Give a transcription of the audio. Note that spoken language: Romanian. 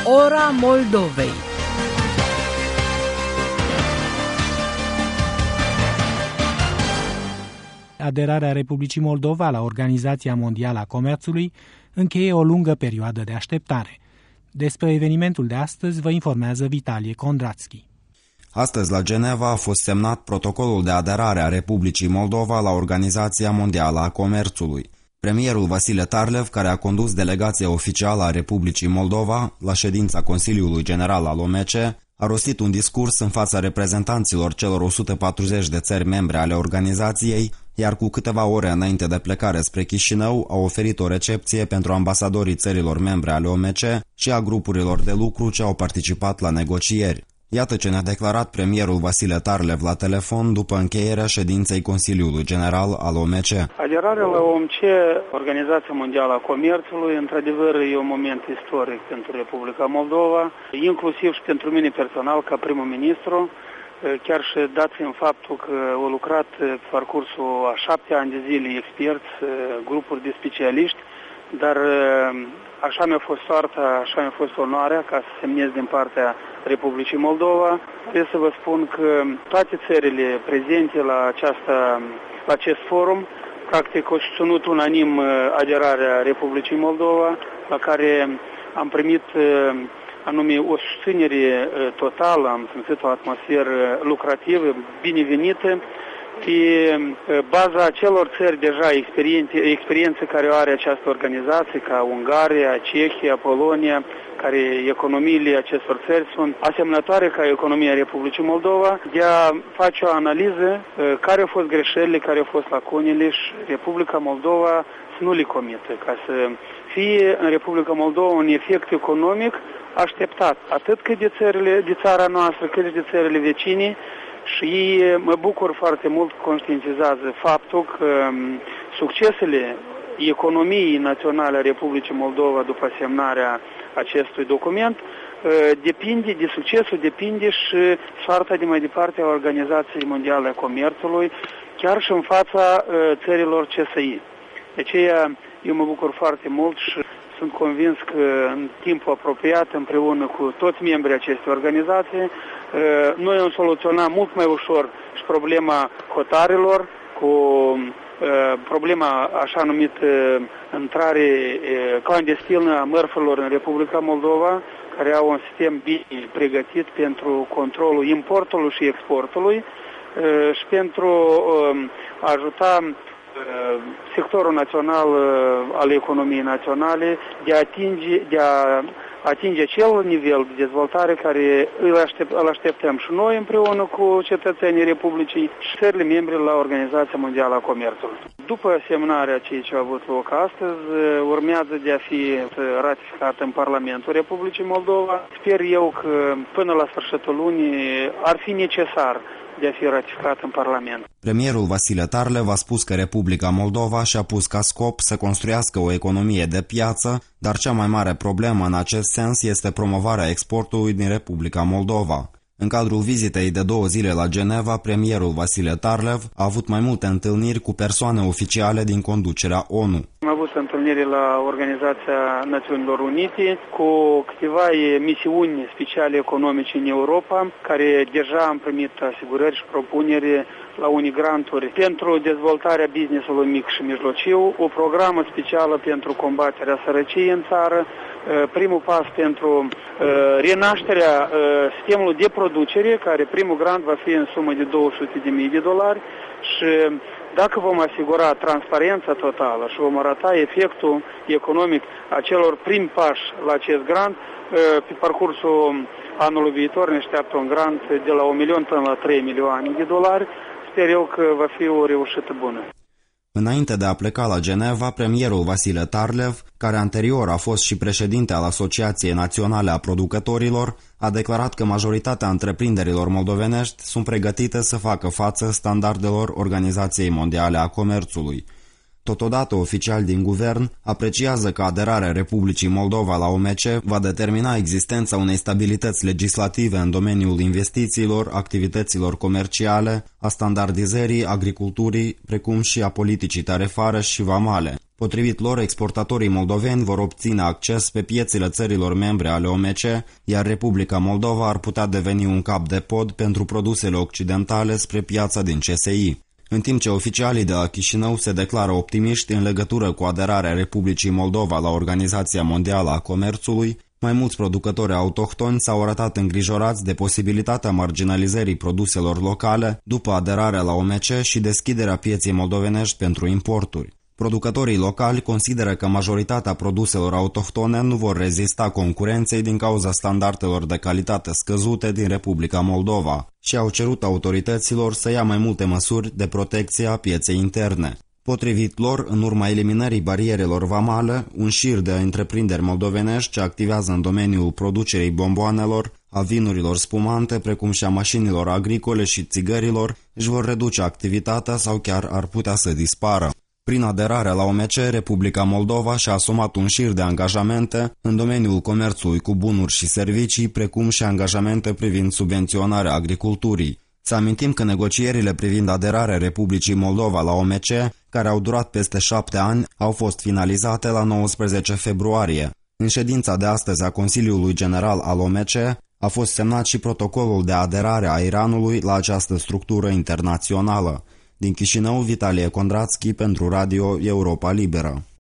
Ora Moldovei. Aderarea Republicii Moldova la Organizația Mondială a Comerțului încheie o lungă perioadă de așteptare. Despre evenimentul de astăzi vă informează Vitalie Kondratsky. Astăzi la Geneva a fost semnat protocolul de aderare a Republicii Moldova la Organizația Mondială a Comerțului. Premierul Vasile Tarlev, care a condus delegația oficială a Republicii Moldova la ședința Consiliului General al OMC, a rostit un discurs în fața reprezentanților celor 140 de țări membre ale organizației, iar cu câteva ore înainte de plecare spre Chișinău a oferit o recepție pentru ambasadorii țărilor membre ale OMC și a grupurilor de lucru ce au participat la negocieri. Iată ce ne-a declarat premierul Vasile Tarlev la telefon după încheierea ședinței Consiliului General al OMC. Aderarea la OMC, Organizația Mondială a Comerțului, într-adevăr e un moment istoric pentru Republica Moldova, inclusiv și pentru mine personal ca prim-ministru, chiar și dat fiind faptul că au lucrat pe parcursul a 7 ani de zile experți, grupuri de specialiști, dar așa mi-a fost soarta, așa mi-a fost onoarea ca să semnez din partea Republicii Moldova. Trebuie să vă spun că toate țările prezente la acest forum, practic au susținut unanim aderarea Republicii Moldova, la care am primit anume o susținere totală, am simțit o atmosferă lucrativă, binevenită, pe baza acelor țări deja experiențe care o are această organizație, ca Ungaria, Cehia, Polonia, care economiile acestor țări sunt asemănătoare ca economia Republicii Moldova, de a face o analiză care au fost greșelile, care au fost lacunele și Republica Moldova să nu le comită, ca să fie în Republica Moldova un efect economic așteptat, atât cât de țara noastră, cât de țările vecine. Și mă bucur foarte mult că conștientizează faptul că succesele economiei naționale a Republicii Moldova după semnarea acestui document de succesul depinde și soarta de mai departe a Organizației Mondiale a Comerțului, chiar și în fața țărilor CSI. De aceea eu mă bucur foarte mult și sunt convins că în timpul apropiat, împreună cu toți membrii acestei organizații, noi am soluționat mult mai ușor și problema hotarelor, cu problema așa numită intrare clandestină a mărfurilor în Republica Moldova, care au un sistem bine pregătit pentru controlul importului și exportului și pentru a ajuta sectorul național al economiei naționale de a atinge acel nivel de dezvoltare care îl așteptăm și noi împreună cu cetățenii Republicii și țările membre la Organizația Mondială a Comerțului. După semnarea ceea ce a avut loc astăzi, urmează de a fi ratificat în Parlamentul Republicii Moldova. Sper eu că până la sfârșitul lunii ar fi necesar de a fi ratificat în Parlament. Premierul Vasile Tarlev a spus că Republica Moldova și-a pus ca scop să construiască o economie de piață, dar cea mai mare problemă în acest sens este promovarea exportului din Republica Moldova. În cadrul vizitei de 2 zile la Geneva, premierul Vasile Tarlev a avut mai multe întâlniri cu persoane oficiale din conducerea ONU. Am avut întâlniri la Organizația Națiunilor Unite cu câteva misiuni speciale economice în Europa, care deja am primit asigurări și propuneri la unii granturi pentru dezvoltarea business-ului mic și mijlociu, o programă specială pentru combaterea sărăciei în țară, primul pas pentru renașterea sistemului de producere, care primul grant va fi în sumă de $200.000 și dacă vom asigura transparența totală și vom arăta efectul economic a celor primi pași la acest grant, pe parcursul anului viitor ne așteaptă un grant de la $1 milion până la $3 milioane. Sper eu că va fi o reușită bună. Înainte de a pleca la Geneva, premierul Vasile Tarlev, care anterior a fost și președinte al Asociației Naționale a Producătorilor, a declarat că majoritatea întreprinderilor moldovenești sunt pregătite să facă față standardelor Organizației Mondiale a Comerțului. Totodată, oficiali din guvern apreciază că aderarea Republicii Moldova la OMC va determina existența unei stabilități legislative în domeniul investițiilor, activităților comerciale, a standardizării, agriculturii, precum și a politicii tarifare și vamale. Potrivit lor, exportatorii moldoveni vor obține acces pe piețele țărilor membre ale OMC, iar Republica Moldova ar putea deveni un cap de pod pentru produsele occidentale spre piața din CSI. În timp ce oficialii de la Chișinău se declară optimiști în legătură cu aderarea Republicii Moldova la Organizația Mondială a Comerțului, mai mulți producători autohtoni s-au arătat îngrijorați de posibilitatea marginalizării produselor locale după aderarea la OMC și deschiderea pieței moldovenești pentru importuri. Producătorii locali consideră că majoritatea produselor autohtone nu vor rezista concurenței din cauza standardelor de calitate scăzute din Republica Moldova și au cerut autorităților să ia mai multe măsuri de protecție a pieței interne. Potrivit lor, în urma eliminării barierelor vamale, un șir de întreprinderi moldovenești ce activează în domeniul producerii bomboanelor, a vinurilor spumante, precum și a mașinilor agricole și țigărilor, își vor reduce activitatea sau chiar ar putea să dispară. Prin aderarea la OMC, Republica Moldova și-a asumat un șir de angajamente în domeniul comerțului cu bunuri și servicii, precum și angajamente privind subvenționarea agriculturii. Să amintim că negocierile privind aderarea Republicii Moldova la OMC, care au durat peste 7 ani, au fost finalizate la 19 februarie. În ședința de astăzi a Consiliului General al OMC a fost semnat și protocolul de aderare a Iranului la această structură internațională. Din Chișinău, Vitalie Condrațchi pentru Radio Europa Liberă.